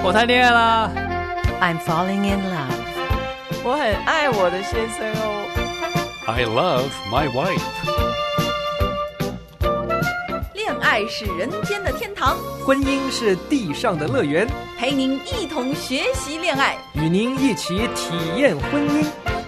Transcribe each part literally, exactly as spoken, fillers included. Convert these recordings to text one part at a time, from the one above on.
我谈恋爱啦 I'm falling in love. 我很爱我的先生哦。 I love my wife. 恋爱是人间的天堂， 婚姻是地上的乐园， 陪您一同学习恋爱， 与您一起体验婚姻。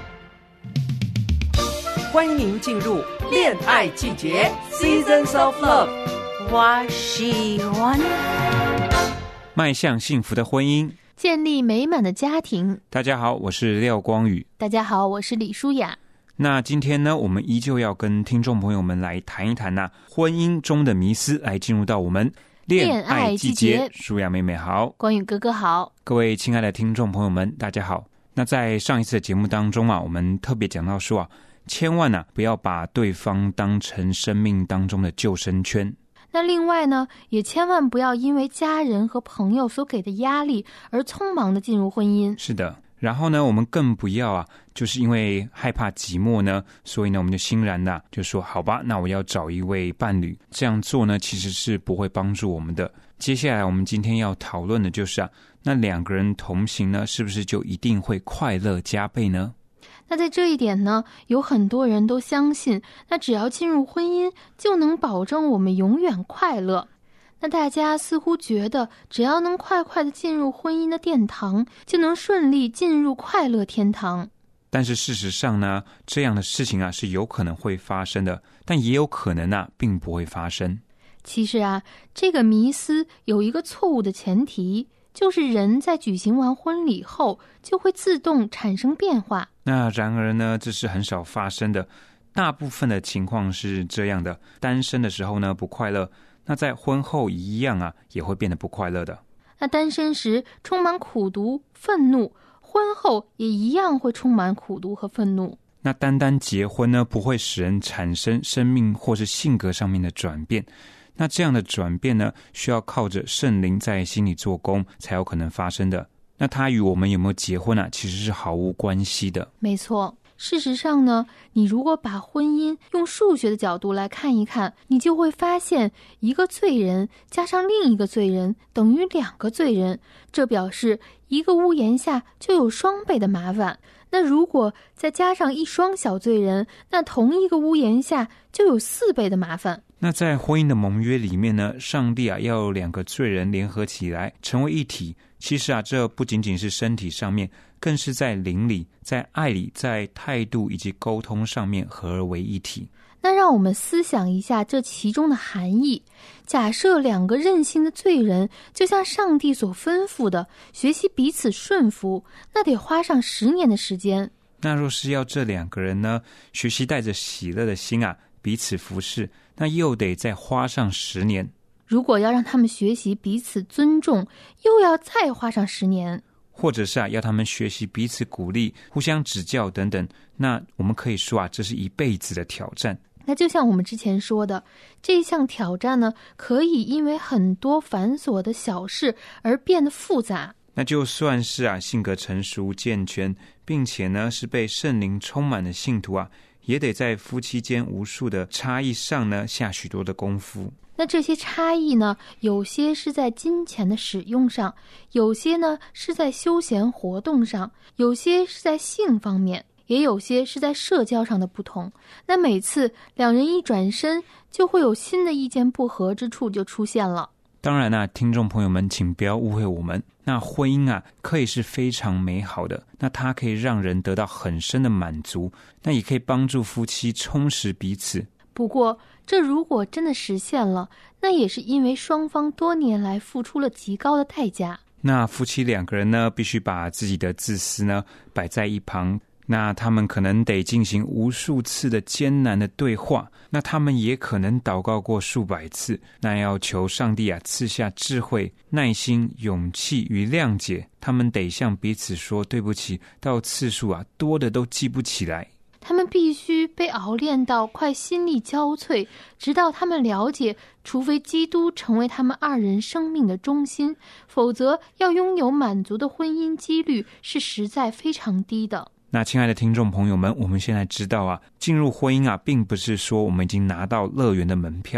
欢迎您进入恋爱季节 Seasons of Love。 我喜欢迈向幸福的婚姻， 建立美满的家庭。 大家好，我是廖光宇。 大家好，我是李舒雅。 那今天呢，我们依旧要跟听众朋友们来谈一谈那、啊、婚姻中的迷思，来进入到我们恋爱季节。舒雅妹妹好， 光宇哥哥好， 各位亲爱的听众朋友们大家好。那在上一次的节目当中啊，我们特别讲到说啊，千万啊不要把对方当成生命当中的救生圈。 那另外呢，也千万不要因为家人和朋友所给的压力而匆忙的进入婚姻。 是的，然后呢，我们更不要啊，就是因为害怕寂寞呢，所以呢，我们就欣然的、啊、就说好吧，那我要找一位伴侣。这样做呢，其实是不会帮助我们的。接下来我们今天要讨论的就是啊，那两个人同行呢，是不是就一定会快乐加倍呢？ 那在这一点呢，有很多人都相信，那只要进入婚姻就能保证我们永远快乐。那大家似乎觉得只要能快快的进入婚姻的殿堂，就能顺利进入快乐天堂。 但是事实上呢，这样的事情啊是有可能会发生的，但也有可能啊并不会发生。 其实啊，这个迷思有一个错误的前提，就是人在举行完婚礼后就会自动产生变化。 那然而呢，这是很少发生的。大部分的情况是这样的，单身的时候呢不快乐，那在婚后一样啊也会变得不快乐的。 那单身时充满苦毒愤怒，婚后也一样会充满苦毒和愤怒。 那单单结婚呢，不会使人产生生命或是性格上面的转变。那这样的转变呢，需要靠着圣灵在心里做工才有可能发生的。那它与我们有没有结婚啊，其实是毫无关系的。 没错，事实上呢，你如果把婚姻用数学的角度来看一看，你就会发现一个罪人加上另一个罪人等于两个罪人，这表示一个屋檐下就有双倍的麻烦。那如果再加上一双小罪人，那同一个屋檐下就有四倍的麻烦。 那在婚姻的盟约里面呢，上帝啊要有两个罪人联合起来成为一体。其实啊，这不仅仅是身体上面，更是在灵里、在爱里、在态度以及沟通上面合而为一体。 那让我们思想一下这其中的含义。假设两个任性的罪人就像上帝所吩咐的学习彼此顺服，那得花上十年的时间。 那若是要这两个人呢，学习带着喜乐的心啊彼此服侍，那又得再花上十年。 如果要让他们学习彼此尊重，又要再花上十年。 或者是啊，要他们学习彼此鼓励、互相指教等等，那我们可以说啊，这是一辈子的挑战。 那就像我们之前说的，这项挑战呢，可以因为很多繁琐的小事而变得复杂。 那就算是啊，性格成熟健全，并且呢是被圣灵充满的信徒啊，也得在夫妻间无数的差异上呢下许多的功夫。 那这些差异呢，有些是在金钱的使用上，有些呢是在休闲活动上，有些是在性方面，也有些是在社交上的不同。那每次两人一转身，就会有新的意见不合之处就出现了。 当然啊，听众朋友们请不要误会我们，那婚姻啊可以是非常美好的，那它可以让人得到很深的满足，那也可以帮助夫妻充实彼此。 不过这如果真的实现了，那也是因为双方多年来付出了极高的代价。 那夫妻两个人呢，必须把自己的自私呢摆在一旁，那他们可能得进行无数次的艰难的对话，那他们也可能祷告过数百次，那要求上帝啊赐下智慧、耐心、勇气与谅解。他们得向彼此说对不起，到次数啊多的都记不起来。 他们必须被熬炼到快心力交瘁，直到他们了解，除非基督成为他们二人生命的中心，否则要拥有满足的婚姻几率是实在非常低的。 那亲爱的听众朋友们，我们现在知道啊，进入婚姻啊，并不是说我们已经拿到乐园的门票了。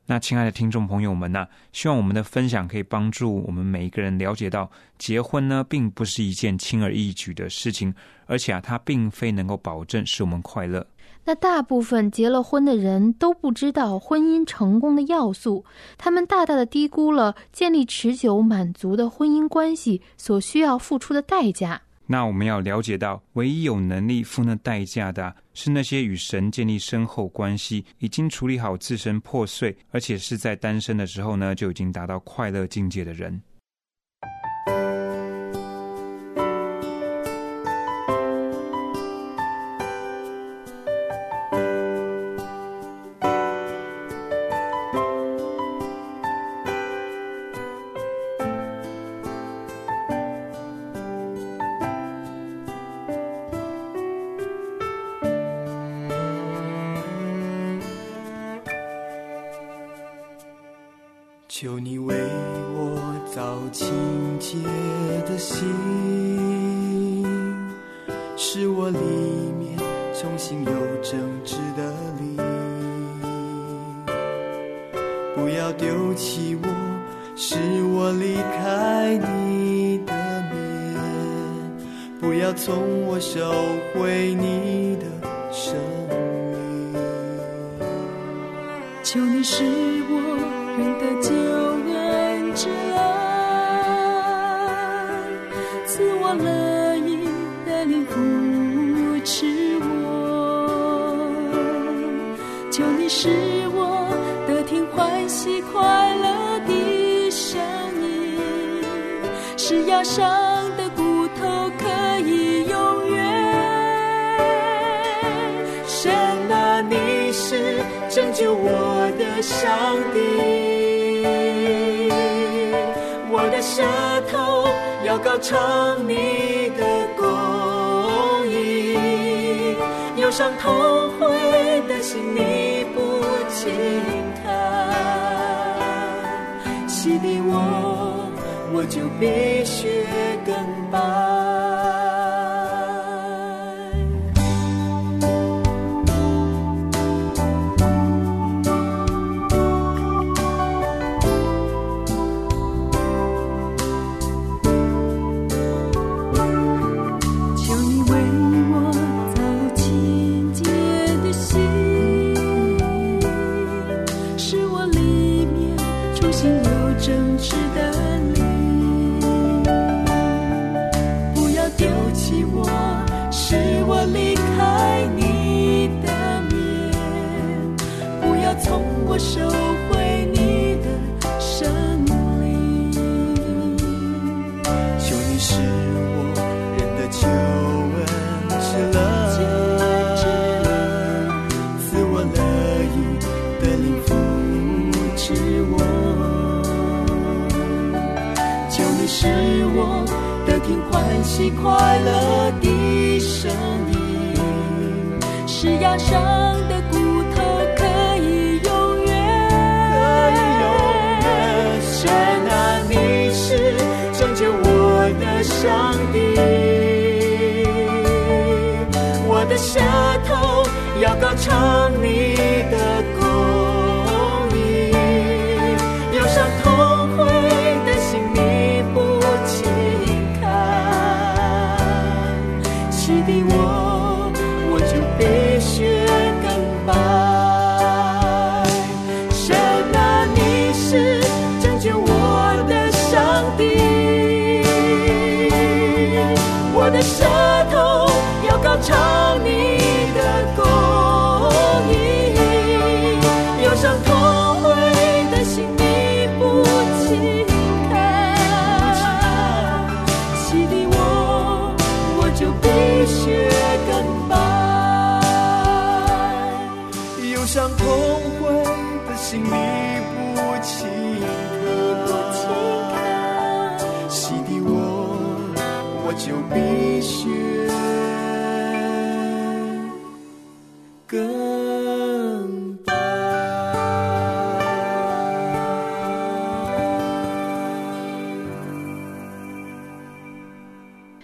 那亲爱的听众朋友们啊，希望我们的分享可以帮助我们每一个人了解到，结婚呢并不是一件轻而易举的事情，而且啊，它并非能够保证使我们快乐。 那大部分结了婚的人都不知道婚姻成功的要素，他们大大的低估了建立持久满足的婚姻关系所需要付出的代价。 那我们要了解到，唯一有能力付那代价的、啊、是那些与神建立深厚关系，已经处理好自身破碎，而且是在单身的时候呢就已经达到快乐境界的人。 求你为我造清洁的心，使我里面重新有正直的灵，不要丢弃我，使我离开你的面，不要从我收回你的生命。 求你使我认得救恩之恩，赐我乐意的灵扶持我。求你使我得听欢喜快乐的声音，使压伤的骨头可以永远。神啊，你是拯救我的上帝，我的舌头要高唱你的公义，忧伤痛悔的心你不轻看，洗涤我，我就必须更白。我收回你的生灵， 求你使我认得救恩之乐，赐我乐意的灵扶持我。求你使我得听欢喜快乐的声音，使压伤的骨头可以上帝，我的舌头要高唱你的公义，忧伤痛悔的心你不轻看，洗涤我，我就必须更白。神啊，你是拯救我的上帝，我的舌头要高唱你的公义，忧伤痛悔的心你不轻看，洗涤我，我就必须更白。忧伤痛悔的心你不轻看，洗涤我，我就必须更白。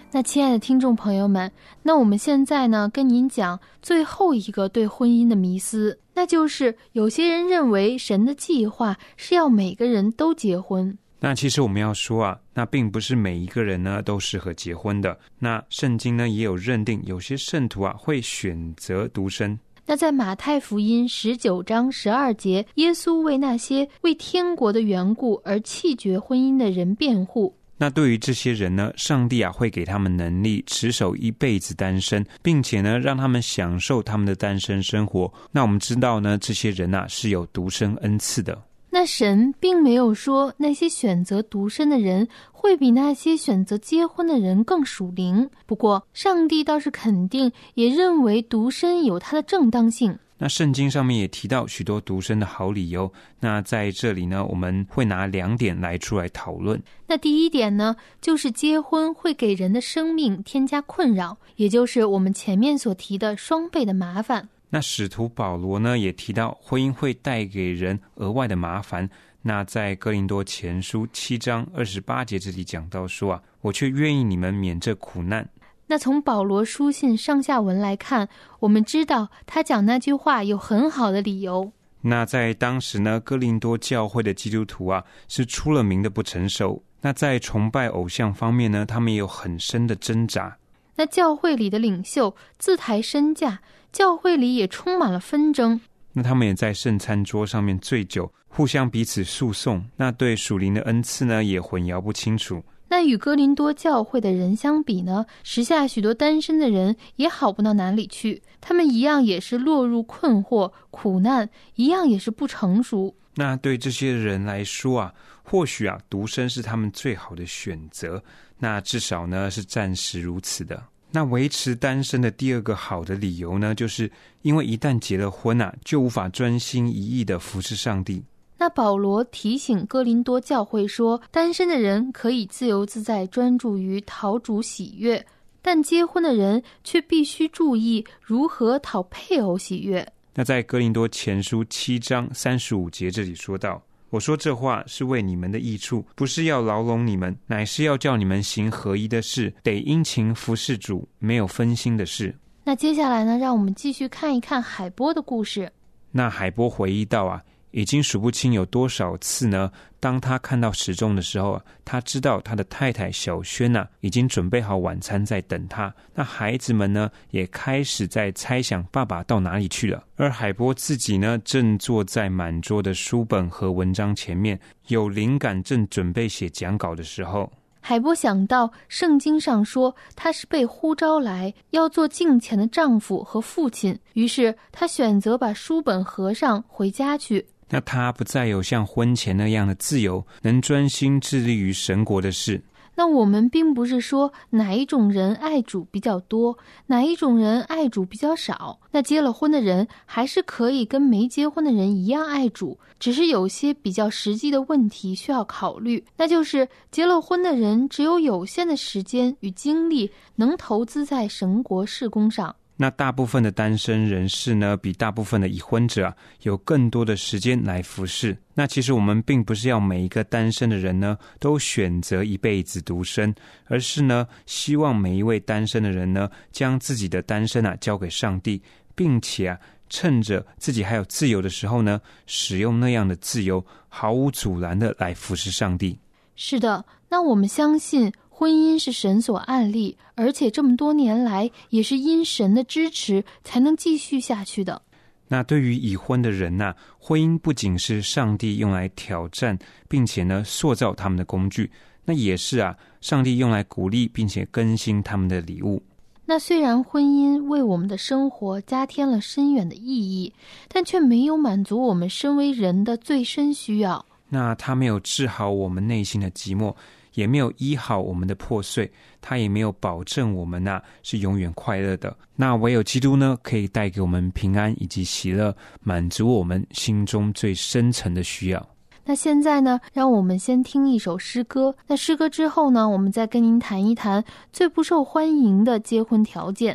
那亲爱的听众朋友们，那我们现在呢跟您讲最后一个对婚姻的迷思，那就是有些人认为神的计划是要每个人都结婚。 那其实我们要说啊，那并不是每一个人呢都适合结婚的。那圣经呢也有认定，有些圣徒啊会选择独身。 那在马太福音十九章十二节，耶稣为那些为天国的缘故而弃绝婚姻的人辩护。 那对于这些人呢，上帝啊会给他们能力持守一辈子单身，并且呢让他们享受他们的单身生活。那我们知道呢，这些人啊是有独身恩赐的。 那神并没有说那些选择独身的人会比那些选择结婚的人更属灵，不过上帝倒是肯定也认为独身有它的正当性。 那圣经上面也提到许多独身的好理由，那在这里呢我们会拿两点来出来讨论。 那第一点呢，就是结婚会给人的生命添加困扰，也就是我们前面所提的双倍的麻烦。 那使徒保罗呢也提到婚姻会带给人额外的麻烦。那在哥林多前书七章二十八节这里讲到说啊，我却愿意你们免这苦难。 那从保罗书信上下文来看，我们知道他讲那句话有很好的理由。 那在当时呢，哥林多教会的基督徒啊是出了名的不成熟。那在崇拜偶像方面呢，他们也有很深的挣扎。 那教会里的领袖自抬身价，教会里也充满了纷争。 那他们也在圣餐桌上面醉酒，互相彼此诉讼。那对属灵的恩赐呢也混淆不清楚。 那与哥林多教会的人相比呢，时下许多单身的人也好不到哪里去，他们一样也是落入困惑苦难，一样也是不成熟。 那对这些人来说啊，或许啊独身是他们最好的选择，那至少呢是暂时如此的。那维持单身的第二个好的理由呢，就是因为一旦结了婚啊，就无法专心一意的服侍上帝。 那保罗提醒哥林多教会说，单身的人可以自由自在专注于讨主喜悦，但结婚的人却必须注意如何讨配偶喜悦。 那在哥林多前书七章三十五节这里说到，我说这话是为你们的益处，不是要牢笼你们，乃是要叫你们行合一的事，得殷勤服侍主，没有分心的事。 那接下来呢，让我们继续看一看海波的故事。 那海波回忆到啊，已经数不清有多少次呢，当他看到时钟的时候啊，他知道他的太太小轩啊已经准备好晚餐在等他。那孩子们呢也开始在猜想爸爸到哪里去了，而海波自己呢正坐在满桌的书本和文章前面，有灵感正准备写讲稿的时候， 海波想到圣经上说他是被呼召来要做敬虔的丈夫和父亲，于是他选择把书本合上回家去。 那他不再有像婚前那样的自由，能专心致力于神国的事。 那我们并不是说哪一种人爱主比较多，哪一种人爱主比较少。那结了婚的人还是可以跟没结婚的人一样爱主，只是有些比较实际的问题需要考虑，那就是结了婚的人只有有限的时间与精力能投资在神国事工上。 那大部分的单身人士呢，比大部分的已婚者啊，有更多的时间来服侍。那其实我们并不是要每一个单身的人呢，都选择一辈子独身，而是呢，希望每一位单身的人呢，将自己的单身啊交给上帝，并且啊，趁着自己还有自由的时候呢，使用那样的自由，毫无阻拦的来服侍上帝。 是的，那我们相信婚姻是神所按立，而且这么多年来也是因神的支持才能继续下去的。 那对于已婚的人啊，婚姻不仅是上帝用来挑战并且呢塑造他们的工具，那也是啊上帝用来鼓励并且更新他们的礼物。 那虽然婚姻为我们的生活加添了深远的意义，但却没有满足我们身为人的最深需要。 那他没有治好我们内心的寂寞，也没有医好我们的破碎，他也没有保证我们啊是永远快乐的。那唯有基督呢，可以带给我们平安以及喜乐，满足我们心中最深层的需要。 那现在呢，让我们先听一首诗歌。那诗歌之后呢，我们再跟您谈一谈最不受欢迎的结婚条件。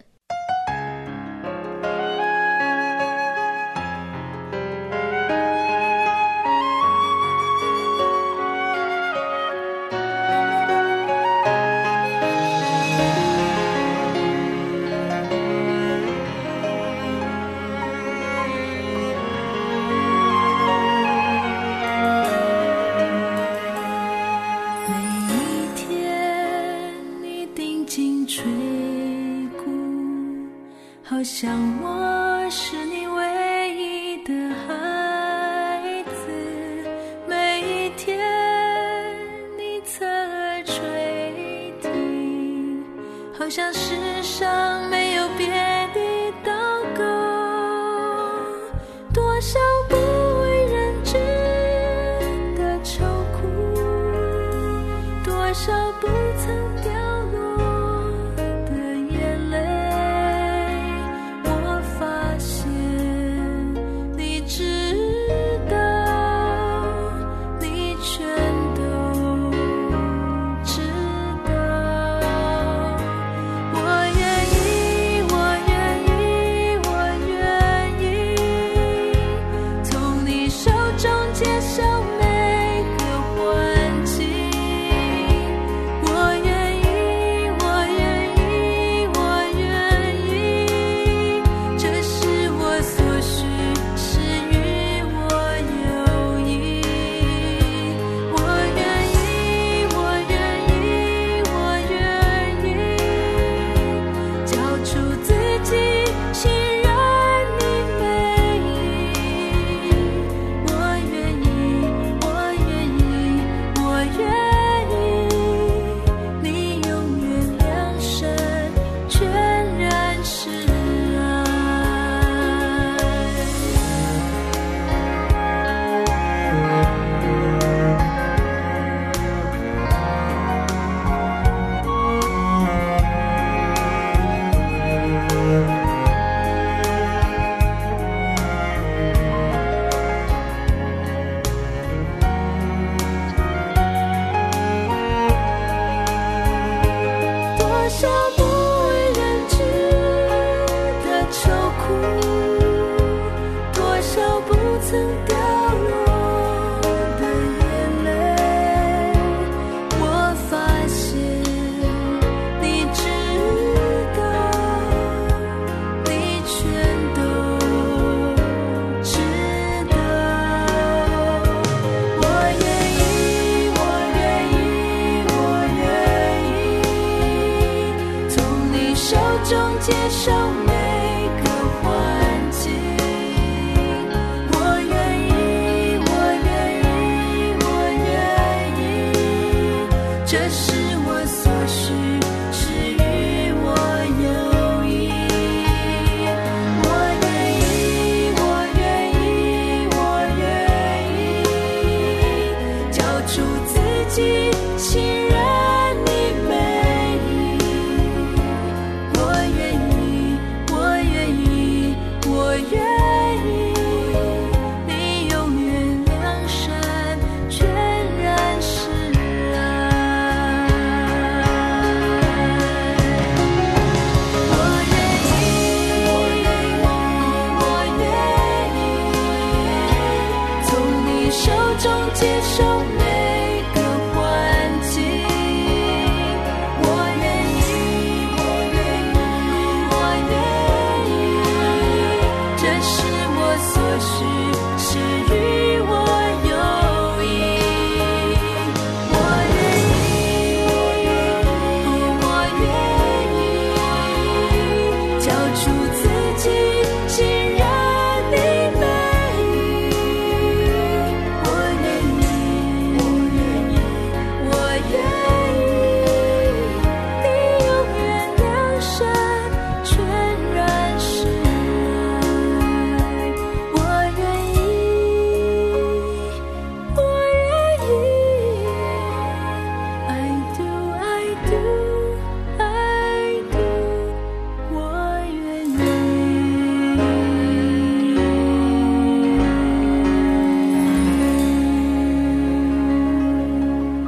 好像我是你唯一的孩子，每一天你侧耳垂听，好像世上没有别的祷告，多少不为人知的愁苦，多少不曾掉落的眼泪，我发现你知道，你全都知道。我愿意，我愿意，我愿意从你手中接受每个环境。我愿意，我愿意，我愿意，这是我所需，是与我有益。我愿意，我愿意，我愿意交出自己，信任你美意。我愿意，我愿意，我愿意，你永远良善，全然是爱。多少不为人知的愁苦，多少不曾掉落的眼泪，我发现你知道，你全都知道。我愿意，我愿意，我愿意从你手中接受每个环境。我愿意，我愿意，我愿意，这是我所需，是与我有益。我愿意，我愿意，我愿意交出自己，信任你美意。我愿意，我愿意，我愿意，你永远良善，全然是爱。我愿意，我愿意，从你手中接受每个环境。我愿意，我愿意，我愿意，这是我所需，是与我有益。我愿意，我愿意交出自己，信任你美意。我愿意，我愿意，我愿意，你永远良善，全然是爱。我愿意，我愿意，I do, I do, I do， 我愿意。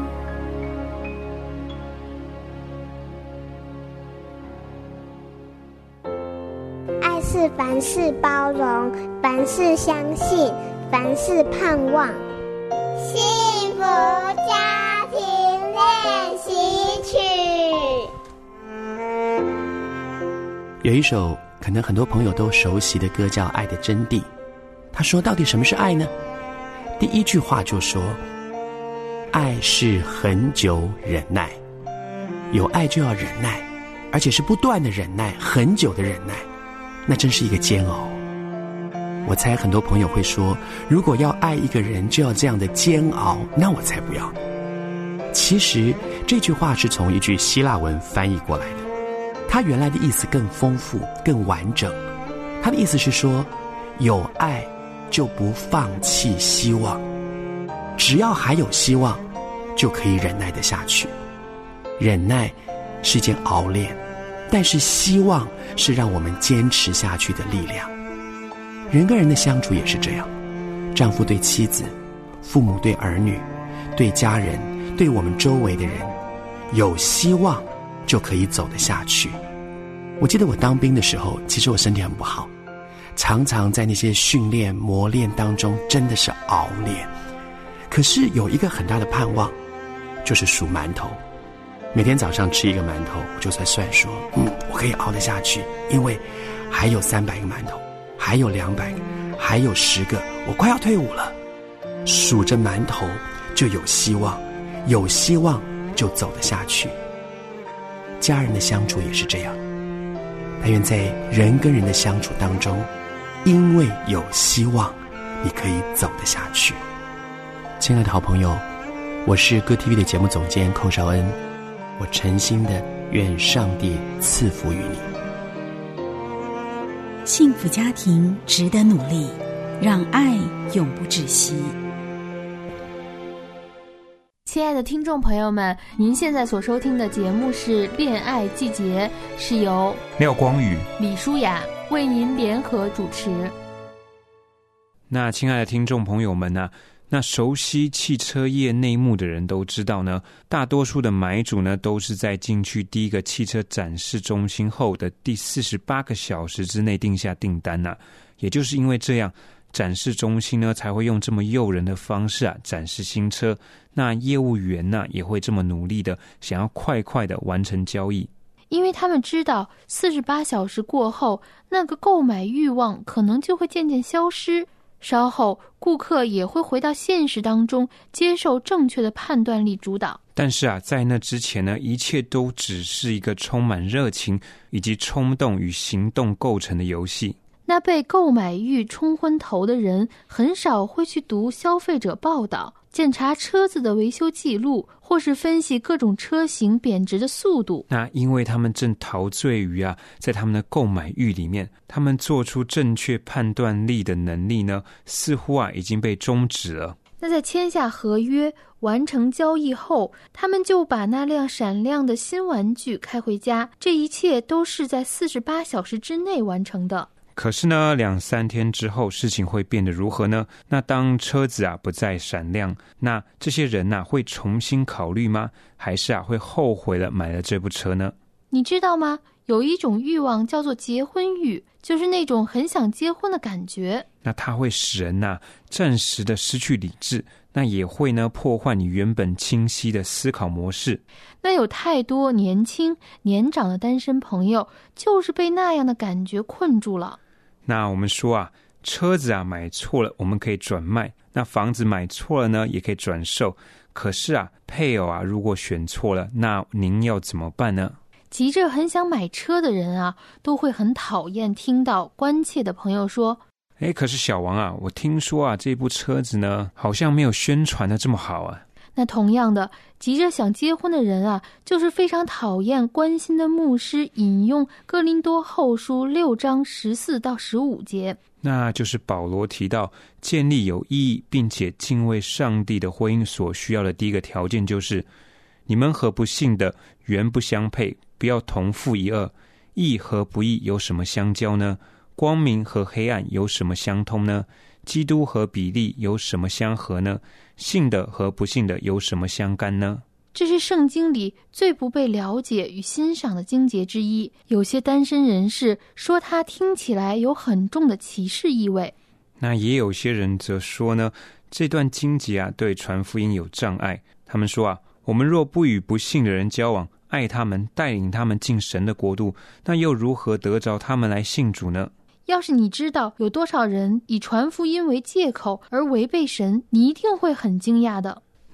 爱是凡事包容，凡事相信，凡事盼望。幸福家庭练习曲。 有一首可能很多朋友都熟悉的歌叫《爱的真谛》，他说到底什么是爱呢？第一句话就说爱是恒久忍耐，有爱就要忍耐，而且是不断的忍耐，很久的忍耐。 那真是一个煎熬。我猜很多朋友会说，如果要爱一个人就要这样的煎熬，那我才不要。其实这句话是从一句希腊文翻译过来的，它原来的意思更丰富更完整。它的意思是说，有爱就不放弃希望，只要还有希望就可以忍耐得下去。忍耐是一件熬炼，但是希望是让我们坚持下去的力量。人跟人的相处也是这样，丈夫对妻子，父母对儿女，对家人，对我们周围的人，有希望就可以走得下去。我记得我当兵的时候，其实我身体很不好，常常在那些训练磨练当中真的是熬炼。可是有一个很大的盼望，就是数馒头。每天早上吃一个馒头，我就在算说，嗯，我可以熬得下去，因为还有三百个馒头，还有两百个，还有十个，我快要退伍了。数着馒头就有希望，有希望就走得下去。家人的相处也是这样，但愿在人跟人的相处当中，因为有希望，你可以走得下去。亲爱的好朋友，我是歌 T V 的节目总监寇绍恩，我诚心的愿上帝赐福于你。 幸福家庭值得努力，让爱永不止息。 亲爱的听众朋友们，您现在所收听的节目是《恋爱季节》，是由廖光宇、 李舒雅为您联合主持。 那亲爱的听众朋友们呢、啊，那熟悉汽车业内幕的人都知道呢，大多数的买主呢都是在进去第一个汽车展示中心后的第四十八个小时之内定下订单啊。也就是因为这样，展示中心呢才会用这么诱人的方式啊展示新车，那业务员呢也会这么努力的想要快快的完成交易， 因为他们知道四十八小时过后，那个购买欲望可能就会渐渐消失，稍后顾客也会回到现实当中，接受正确的判断力主导。 但是啊，在那之前呢，一切都只是一个充满热情以及冲动与行动构成的游戏。 那被购买欲冲昏头的人很少会去读消费者报道，检查车子的维修记录，或是分析各种车型贬值的速度。 那因为他们正陶醉于啊，在他们的购买欲里面，他们做出正确判断力的能力呢，似乎啊已经被终止了。 那在签下合约完成交易后，他们就把那辆闪亮的新玩具开回家，这一切都是在四十八小时之内完成的。 可是呢，两三天之后事情会变得如何呢？那当车子啊不再闪亮，那这些人啊会重新考虑吗？还是啊会后悔了买了这部车呢？ 你知道吗？有一种欲望叫做结婚欲，就是那种很想结婚的感觉。 那它会使人啊暂时的失去理智，那也会呢破坏你原本清晰的思考模式。 那有太多年轻年长的单身朋友就是被那样的感觉困住了。 那我们说啊，车子啊买错了我们可以转卖，那房子买错了呢也可以转售。可是啊，配偶啊如果选错了，那您要怎么办呢？ 急着很想买车的人啊，都会很讨厌听到关切的朋友说， 诶，可是小王啊，我听说啊这部车子呢好像没有宣传的这么好啊。 那同样的，急着想结婚的人啊，就是非常讨厌关心的牧师引用哥林多后书六章十四到十五节， 那就是保罗提到建立有意义并且敬畏上帝的婚姻所需要的第一个条件，就是你们和不信的原不相配，不要同负一轭。义和不义有什么相交呢？光明和黑暗有什么相通呢？基督和比利有什么相合呢？信的和不信的有什么相干呢？ 这是圣经里最不被了解与欣赏的经节之一。有些单身人士说它听起来有很重的歧视意味。 那也有些人则说呢，这段经节啊对传福音有障碍。他们说啊，我们若不与不信的人交往，爱他们，带领他们进神的国度，那又如何得着他们来信主呢？ 要是你知道有多少人以传福音为借口而违背神，你一定会很惊讶的。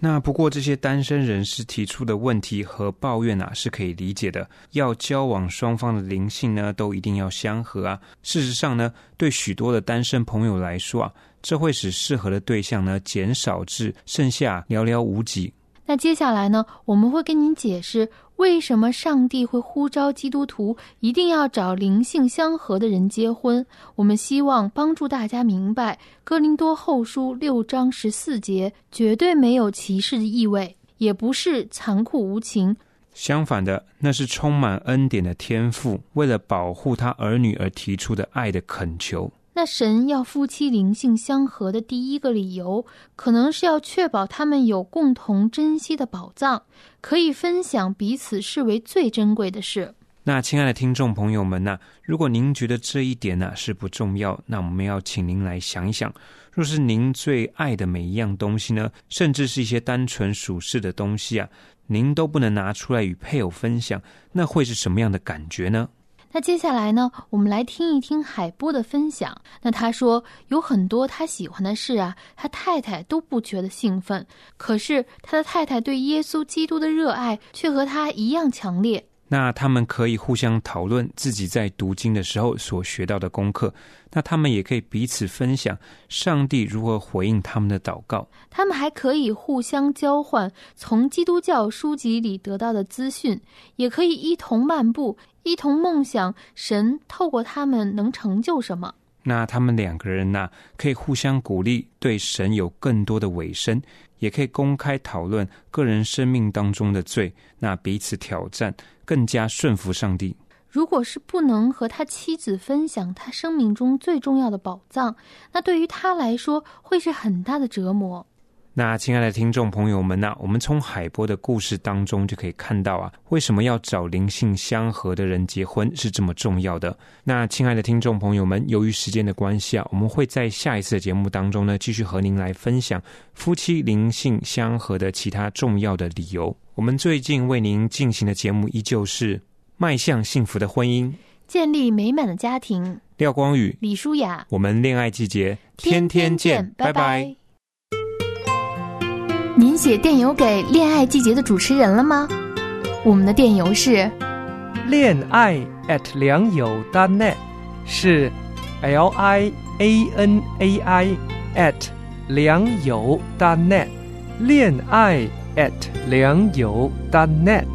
那不过这些单身人士提出的问题和抱怨啊是可以理解的，要交往双方的灵性呢都一定要相合啊。事实上呢，对许多的单身朋友来说啊，这会使适合的对象呢减少至剩下寥寥无几。 那接下来呢，我们会跟您解释为什么上帝会呼召基督徒一定要找灵性相合的人结婚。我们希望帮助大家明白哥林多后书六章十四节绝对没有歧视的意味，也不是残酷无情， 相反的，那是充满恩典的天父为了保护他儿女而提出的爱的恳求。 那神要夫妻灵性相合的第一个理由，可能是要确保他们有共同珍惜的宝藏，可以分享彼此视为最珍贵的事。 那亲爱的听众朋友们啊，如果您觉得这一点啊是不重要，那我们要请您来想一想，若是您最爱的每一样东西呢，甚至是一些单纯属世的东西啊，您都不能拿出来与配偶分享，那会是什么样的感觉呢？ 那接下来呢，我们来听一听海波的分享。那他说有很多他喜欢的事啊，他太太都不觉得兴奋，可是他的太太对耶稣基督的热爱却和他一样强烈。 那他们可以互相讨论自己在读经的时候所学到的功课，那他们也可以彼此分享上帝如何回应他们的祷告。 他们还可以互相交换从基督教书籍里得到的资讯，也可以一同漫步，一同梦想神透过他们能成就什么。 那他们两个人啊，可以互相鼓励，对神有更多的委身，也可以公开讨论个人生命当中的罪，那彼此挑战，更加顺服上帝。 如果是不能和他妻子分享他生命中最重要的宝藏，那对于他来说会是很大的折磨。 那亲爱的听众朋友们啊，我们从海波的故事当中就可以看到啊，为什么要找灵性相合的人结婚是这么重要的。那亲爱的听众朋友们，由于时间的关系啊，我们会在下一次的节目当中呢，继续和您来分享夫妻灵性相合的其他重要的理由。我们最近为您进行的节目依旧是迈向幸福的婚姻， 建立美满的家庭。 廖光宇、 李舒雅， 我们恋爱季节天天见，拜拜。 您写电邮给恋爱季节的主持人了吗？我们的电邮是恋爱 at 良友 .net， 是 L I A N A I at 良友 .net， 恋爱 at 良友 .net。